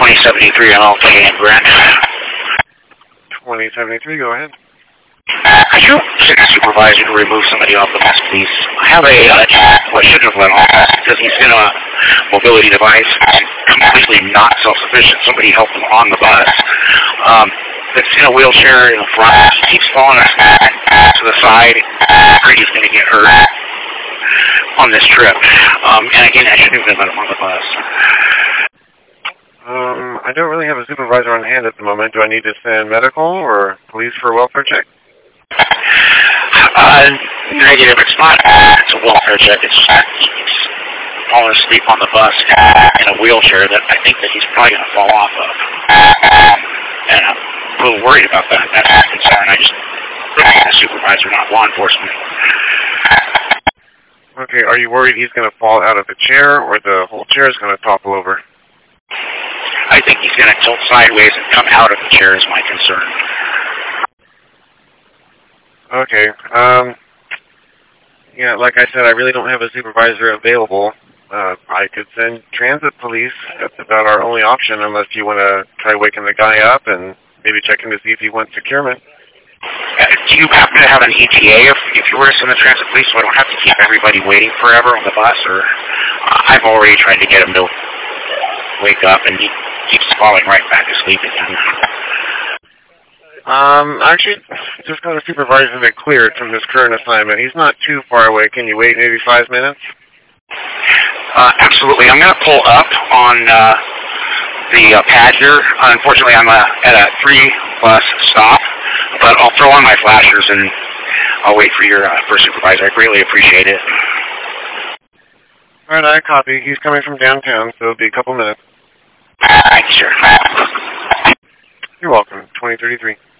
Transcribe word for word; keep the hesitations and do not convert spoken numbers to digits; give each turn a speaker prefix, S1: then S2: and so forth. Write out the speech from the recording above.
S1: twenty seventy-three M L K in Brent.
S2: twenty seventy-three, go ahead.
S1: Could you send a supervisor to remove somebody off the bus, please? I have a, uh, well, I shouldn't have let him off because he's in a mobility device and completely not self-sufficient. Somebody helped him on the bus. Um, it's in a wheelchair in the front. He keeps falling to the side. I'm afraid he's going to get hurt on this trip. Um, and again, I shouldn't have let him on the bus.
S2: Um, I don't really have a supervisor on hand at the moment. Do I need to send medical or police for a welfare check?
S1: Uh, negative. It's not. It's a welfare check. It's he's falling asleep on the bus in a wheelchair that I think that he's probably going to fall off of. Um, and I'm a little worried about that. That's my concern. I just really need a supervisor, not law enforcement.
S2: Okay, are you worried he's going to fall out of the chair or the whole chair is going to topple over?
S1: I think he's going to tilt sideways and come out of the chair is my concern.
S2: Okay. Um, yeah, like I said, I really don't have a supervisor available. Uh, I could send transit police. That's about our only option unless you want to try waking the guy up and maybe checking to see if he wants securement.
S1: Uh, do you happen to have an E T A if, if you were to send the transit police so I don't have to keep everybody waiting forever on the bus? Or uh, I've already tried to get him to wake up and he keeps falling right back asleep again.
S2: Um, actually, just got a supervisor that cleared from his current assignment. He's not too far away. Can you wait maybe five minutes?
S1: Uh, absolutely. I'm going to pull up on uh, the uh, pad here. Unfortunately, I'm uh, at a three-bus stop, but I'll throw on my flashers and I'll wait for your uh, first supervisor. I greatly appreciate it.
S2: All right, I copy. He's coming from downtown, so it'll be a couple minutes.
S1: Thanks, sir.
S2: You're welcome. twenty thirty-three.